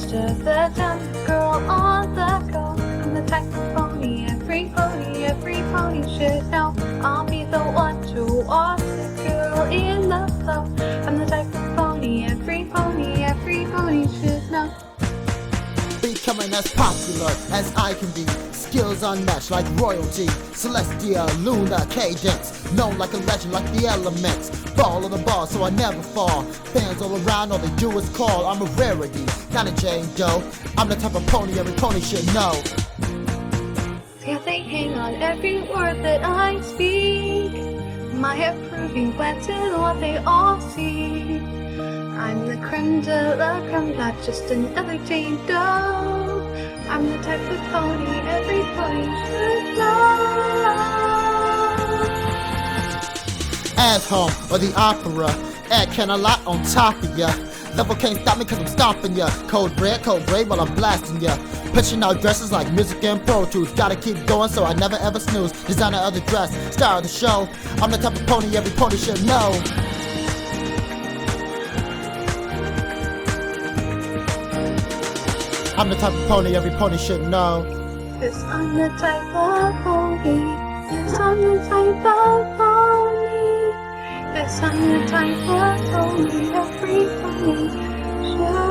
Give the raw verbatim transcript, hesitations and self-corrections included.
most of the time. Girl on the go, I'm the type of pony every pony, every pony should know. I'll be the one to walk the girl in the flow. I'm the type of pony every pony, every pony should know. Becoming as popular as I can be, skills unmatched like royalty. Celestia, Luna, cadence, known like a legend like the elements. Ball on the ball so I never fall. Fans all around, all they do is call. I'm a rarity, not a Jane Doe. I'm the type of pony every pony should know. Yeah, they hang on every word that I speak. My approving glance is what they all see. I'm the creme de la creme, not just another Jane Doe. I'm the type of pony every pony should know. As home or the opera, add can a lot on top of ya. Level can't stop me cause I'm stomping ya. Cold red, cold gray while I'm blasting ya. Pitching out dresses like music and Pro Tools. Gotta keep going so I never ever snooze. Designer of the dress, star of the show. I'm the type of pony every pony should know. I'm the type of pony every pony should know. Cause I'm the type of pony. Cause I'm the type of pony. Cause I'm the type of pony every pony should